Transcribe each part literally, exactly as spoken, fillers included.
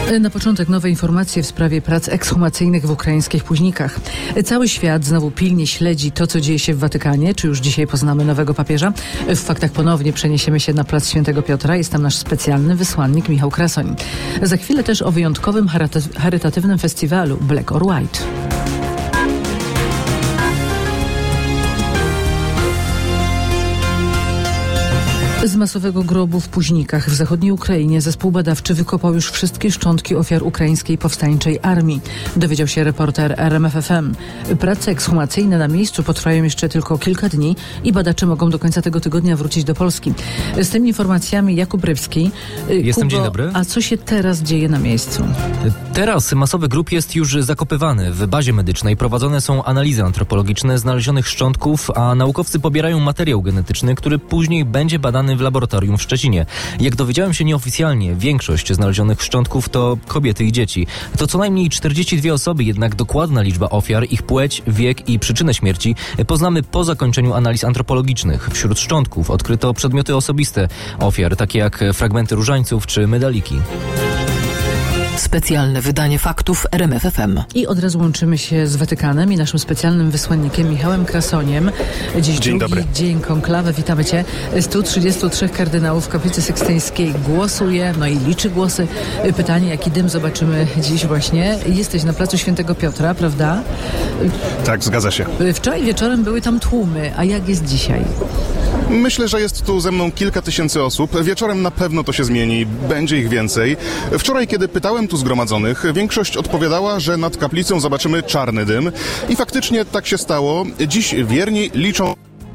Na początek nowe informacje w sprawie prac ekshumacyjnych w ukraińskich Późnikach. Cały świat znowu pilnie śledzi to, co dzieje się w Watykanie. Czy już dzisiaj poznamy nowego papieża? W faktach ponownie przeniesiemy się na plac Świętego Piotra. Jest tam nasz specjalny wysłannik Michał Krasoń. Za chwilę też o wyjątkowym charytatywnym festiwalu Black or White. Z masowego grobu w Późnikach w zachodniej Ukrainie zespół badawczy wykopał już wszystkie szczątki ofiar ukraińskiej powstańczej armii. Dowiedział się reporter R M F F M. Prace ekshumacyjne na miejscu potrwają jeszcze tylko kilka dni i badacze mogą do końca tego tygodnia wrócić do Polski. Z tymi informacjami Jakub Rybski. Jestem, Kubo, dzień dobry. A co się teraz dzieje na miejscu? Teraz masowy grób jest już zakopywany. W bazie medycznej prowadzone są analizy antropologiczne znalezionych szczątków, a naukowcy pobierają materiał genetyczny, który później będzie badany w laboratorium w Szczecinie. Jak dowiedziałem się nieoficjalnie, większość znalezionych szczątków to kobiety i dzieci. To co najmniej czterdzieści dwie osoby, jednak dokładna liczba ofiar, ich płeć, wiek i przyczynę śmierci poznamy po zakończeniu analiz antropologicznych. Wśród szczątków odkryto przedmioty osobiste ofiar, takie jak fragmenty różańców czy medaliki. Specjalne wydanie faktów R M F F M. I od razu łączymy się z Watykanem i naszym specjalnym wysłannikiem Michałem Krasoniem. Dziś Dzień drugi dobry. dzień konklawy. Witamy Cię. stu trzydziestu trzech kardynałów w Kaplicy Sykstyńskiej głosuje, no i liczy głosy. Pytanie, jaki dym zobaczymy dziś właśnie. Jesteś na placu Świętego Piotra, prawda? Tak, zgadza się. Wczoraj wieczorem były tam tłumy, a jak jest dzisiaj? Myślę, że jest tu ze mną kilka tysięcy osób. Wieczorem na pewno to się zmieni. Będzie ich więcej. Wczoraj, kiedy pytałem tu zgromadzonych, większość odpowiadała, że nad kaplicą zobaczymy czarny dym. I faktycznie tak się stało. Dziś wierni liczą...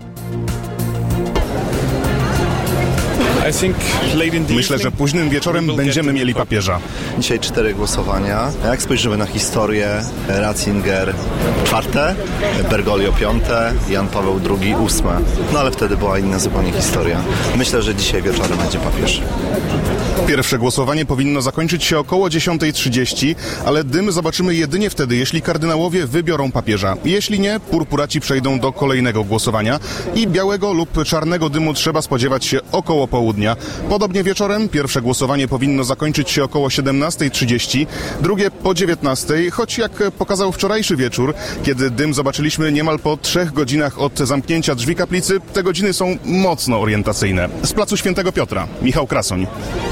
Myślę, że późnym wieczorem będziemy mieli papieża. Dzisiaj cztery głosowania. Jak spojrzymy na historię, Ratzinger czwarte, Bergoglio piąte, Jan Paweł drugi ósme. No ale wtedy była inna zupełnie historia. Myślę, że dzisiaj wieczorem będzie papież. Pierwsze głosowanie powinno zakończyć się około dziesiąta trzydzieści, ale dym zobaczymy jedynie wtedy, jeśli kardynałowie wybiorą papieża. Jeśli nie, purpuraci przejdą do kolejnego głosowania i białego lub czarnego dymu trzeba spodziewać się około południa. Podobnie wieczorem pierwsze głosowanie powinno zakończyć się około siedemnasta trzydzieści, drugie po dziewiętnastej, choć jak pokazał wczorajszy wieczór, kiedy dym zobaczyliśmy niemal po trzech godzinach od zamknięcia drzwi kaplicy, te godziny są mocno orientacyjne. Z placu Świętego Piotra, Michał Krasoń.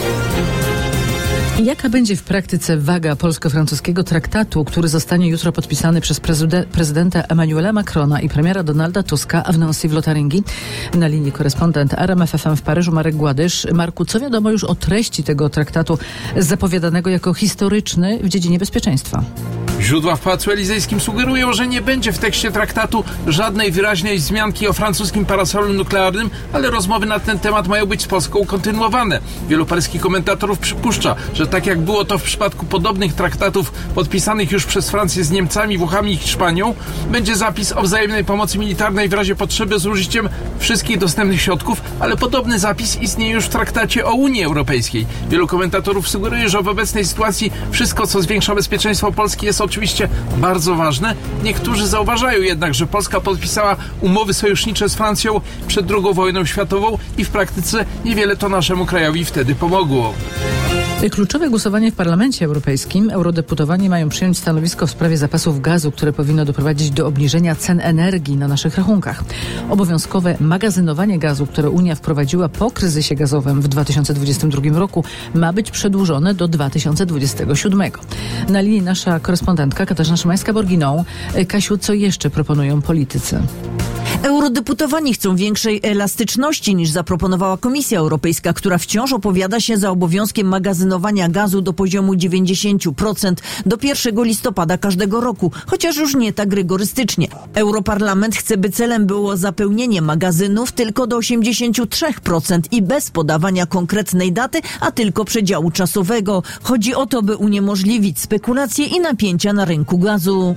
Jaka będzie w praktyce waga polsko-francuskiego traktatu, który zostanie jutro podpisany przez prezyd- prezydenta Emmanuela Macrona i premiera Donalda Tuska, a w Nancy w Lotaryngii? Na linii korespondent R M F F M w Paryżu Marek Gładysz. Marku, co wiadomo już o treści tego traktatu zapowiadanego jako historyczny w dziedzinie bezpieczeństwa? Źródła w Pałacu Elizejskim sugerują, że nie będzie w tekście traktatu żadnej wyraźnej wzmianki o francuskim parasolu nuklearnym, ale rozmowy na ten temat mają być z Polską kontynuowane. Wielu paryskich komentatorów przypuszcza, że tak jak było to w przypadku podobnych traktatów podpisanych już przez Francję z Niemcami, Włochami i Hiszpanią, będzie zapis o wzajemnej pomocy militarnej w razie potrzeby z użyciem wszystkich dostępnych środków, ale podobny zapis istnieje już w traktacie o Unii Europejskiej. Wielu komentatorów sugeruje, że w obecnej sytuacji wszystko, co zwiększa bezpieczeństwo Polski, jest oczywiście bardzo ważne. Niektórzy zauważają jednak, że Polska podpisała umowy sojusznicze z Francją przed drugą wojną światową i w praktyce niewiele to naszemu krajowi wtedy pomogło. Kluczowe głosowanie w Parlamencie Europejskim. Eurodeputowani mają przyjąć stanowisko w sprawie zapasów gazu, które powinno doprowadzić do obniżenia cen energii na naszych rachunkach. Obowiązkowe magazynowanie gazu, które Unia wprowadziła po kryzysie gazowym w dwa tysiące dwudziestym drugim roku, ma być przedłużone do dwa tysiące dwudziestego siódmego. Na linii nasza korespondentka Katarzyna Szymańska-Borginą. Kasiu, co jeszcze proponują politycy? Eurodeputowani chcą większej elastyczności niż zaproponowała Komisja Europejska, która wciąż opowiada się za obowiązkiem magazynowania gazu do poziomu dziewięćdziesiąt procent do pierwszego listopada każdego roku, chociaż już nie tak rygorystycznie. Europarlament chce, by celem było zapełnienie magazynów tylko do osiemdziesiąt trzy procent i bez podawania konkretnej daty, a tylko przedziału czasowego. Chodzi o to, by uniemożliwić spekulacje i napięcia na rynku gazu.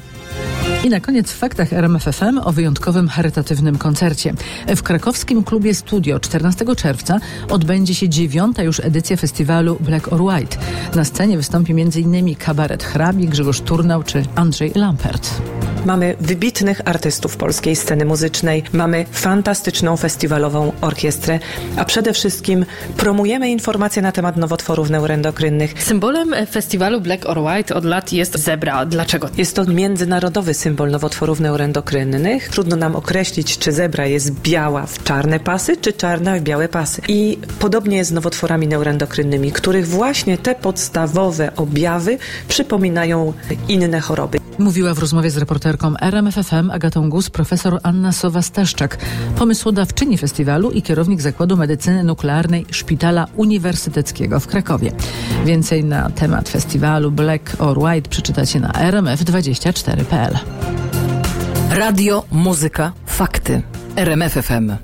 I na koniec w faktach R M F F M o wyjątkowym charytatywnym koncercie. W krakowskim klubie Studio czternastego czerwca odbędzie się dziewiąta już edycja festiwalu Black or White. Na scenie wystąpi m.in. Kabaret Hrabi, Grzegorz Turnał czy Andrzej Lampert. Mamy wybitnych artystów polskiej sceny muzycznej, mamy fantastyczną festiwalową orkiestrę, a przede wszystkim promujemy informacje na temat nowotworów neuroendokrynnych. Symbolem festiwalu Black or White od lat jest zebra. Dlaczego? Jest to międzynarodowy symbol nowotworów neuroendokrynnych. Trudno nam określić, czy zebra jest biała w czarne pasy, czy czarna w białe pasy. I podobnie jest z nowotworami neuroendokrynnymi, których właśnie te podstawowe objawy przypominają inne choroby. Mówiła w rozmowie z reporterką R M F F M Agatą Gus profesor Anna Sowa-Staszczak, pomysłodawczyni festiwalu i kierownik Zakładu Medycyny Nuklearnej Szpitala Uniwersyteckiego w Krakowie. Więcej na temat festiwalu Black or White przeczytacie na r m f dwadzieścia cztery kropka p l. Radio, muzyka, fakty. R M F F M.